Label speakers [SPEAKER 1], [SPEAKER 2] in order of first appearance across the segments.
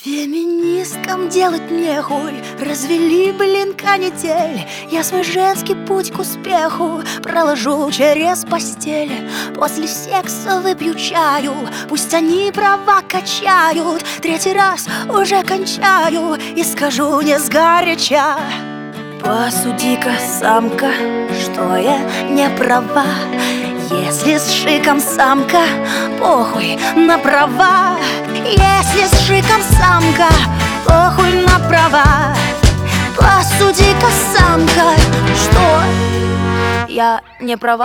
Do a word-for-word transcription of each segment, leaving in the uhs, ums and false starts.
[SPEAKER 1] Феминисткам делать нехуй, развели, блин, канитель. Я свой женский путь к успеху проложу через постель. После секса выпью чаю, пусть они права качают. Третий раз уже кончаю и скажу не сгоряча: посуди-ка, самка, что я не права. Если с шиком самка, похуй на права. Если с шиком самка, похуй на права. Посуди-ка, самка, что я не права.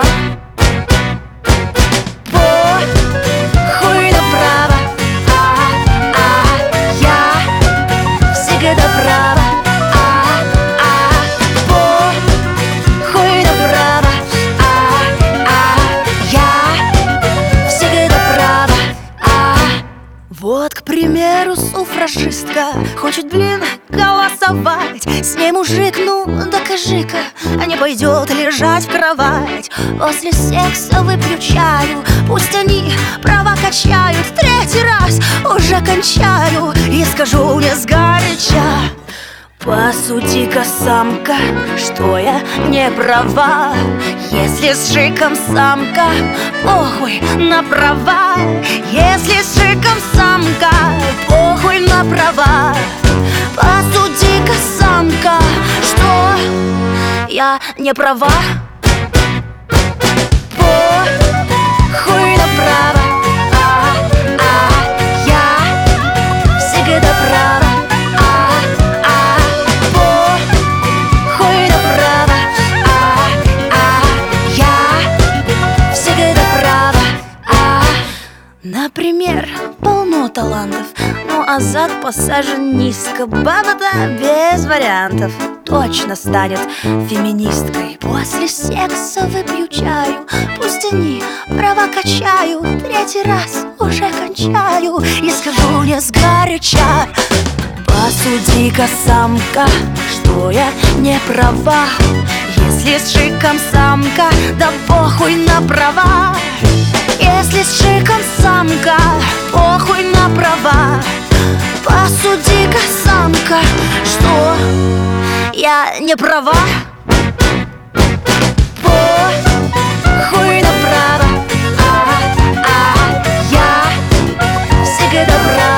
[SPEAKER 1] Похуй на права, а, а, я всегда права. Вот, к примеру, суфражистка хочет, блин, голосовать. С ней мужик, ну докажи-ка, а не пойдет лежать в кровать. После секса выпью чаю, пусть они права качают. Третий раз уже кончаю и скажу не сгоряча: посуди-ка, самка, что я не права. Если с шиком самка, похуй на права. Если с шиком самка, похуй на права. Посуди-ка, самка, что я не права. Похуй на права, а, а, я всегда права. Например, полно талантов, но азарт посажен низко. Баба-то без вариантов точно станет феминисткой. После секса выпью чаю, пусть они права качают. Третий раз уже кончаю и скажу не сгоряча: посуди-ка, самка, что я не права. Если с шиком самка, да похуй на права. Если с шиком самка, похуй на права. Посуди-ка, самка, что я не права. Похуй на права, а, а, я всегда права.